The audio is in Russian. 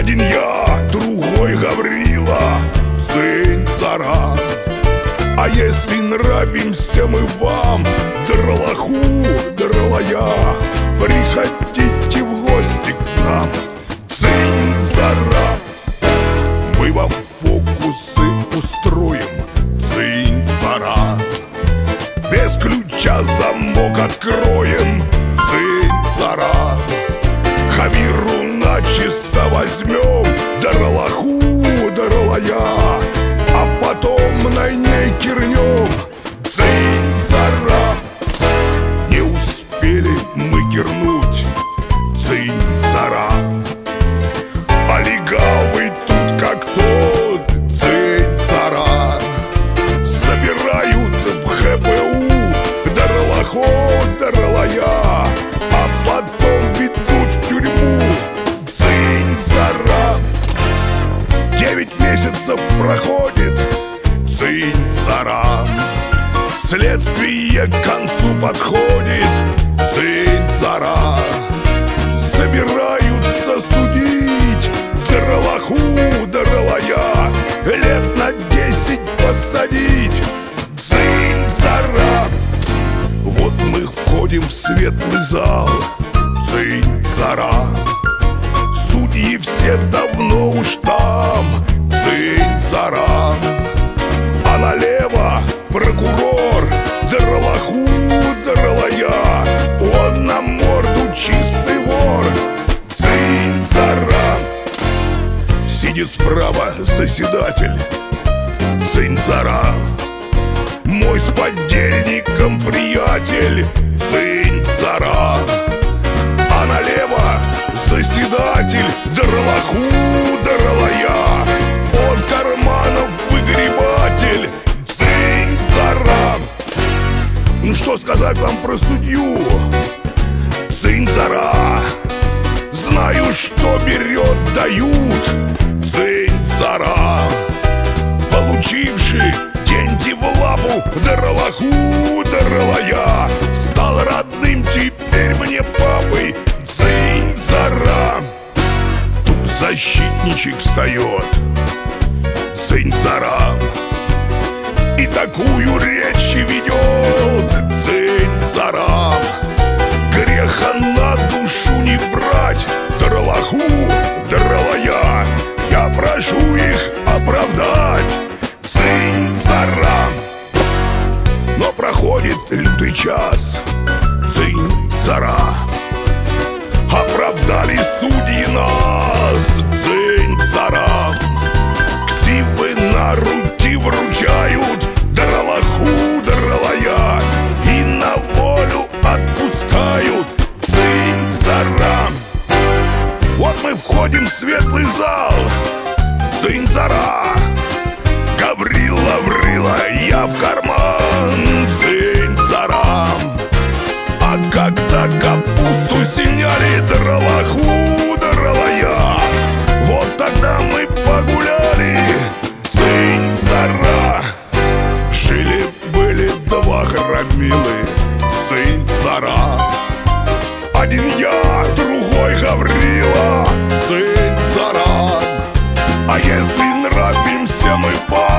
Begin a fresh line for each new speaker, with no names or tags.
Один я, другой Гаврила, Дзынь-дзара. А если нравимся мы вам, дралаху, дралая, приходите в гости к нам, Дзынь-дзара. Мы вам фокусы устроим, Дзынь-дзара. Без ключа замок откроем, Дзынь-дзара. Хавиру начисто возьмем, дралаху, дралая, а потом на ней кирнем, Дзынь-дзара. Не успели мы кирнуть, Дзынь-дзара. А легавый тут как тот, Дзынь-дзара. Собирают в ХПУ, дралахо, дралая, а потом ведут в тюрьму, Дзынь-дзара. 9 месяцев проходит, Дзынь-дзара. Следствие к концу подходит, Дзынь-дзара. Собираются судить, дралаху, дралая, лет на 10 посадить, Дзынь-дзара. Вот мы входим в светлый зал, Дзынь-дзара. Судьи все давно уж там, Дзынь-дзара. А налево прокурор, дралаху, дралая, он на морду чистый вор, Дзынь-дзара. Сидит справа заседатель, Дзынь-дзара. Мой с подельником приятель, Дзынь-дзара. А налево заседатель, дралаху, дралая, он карманов выгребатель, Дзынь-дзара. Ну что сказать вам про судью, Дзынь-дзара? Знаю, что берет, дают, Дзынь-дзара. Получивший деньги в лапу, дралаху, дралая, стал родным теперь мне папой, Дзынь-дзара. Тут защитничек встает, Дзынь-дзара, и такую речь ведет, Дзынь-дзара. Греха на душу не брать, дралаху, дралая, я прошу их оправдать, Дзынь-дзара. Но проходит лютый час, Дзынь-дзара. Оправдали судьи нас, Дзынь-дзара. Ксивы на руки вручают, дралаху, дралая, и на волю отпускают, Дзынь-дзара. Вот мы входим в светлый зал, Дзынь-дзара. Гаврила врила, я в карман, Дзынь-дзара. А когда капусту сняли, дралаху, дралая, вот тогда мы погуляли, Дзынь-дзара. Жили-были два громилы, Дзынь-дзара. Один я, другой Гаврила, Дзынь-дзара. А если нравимся мы вам,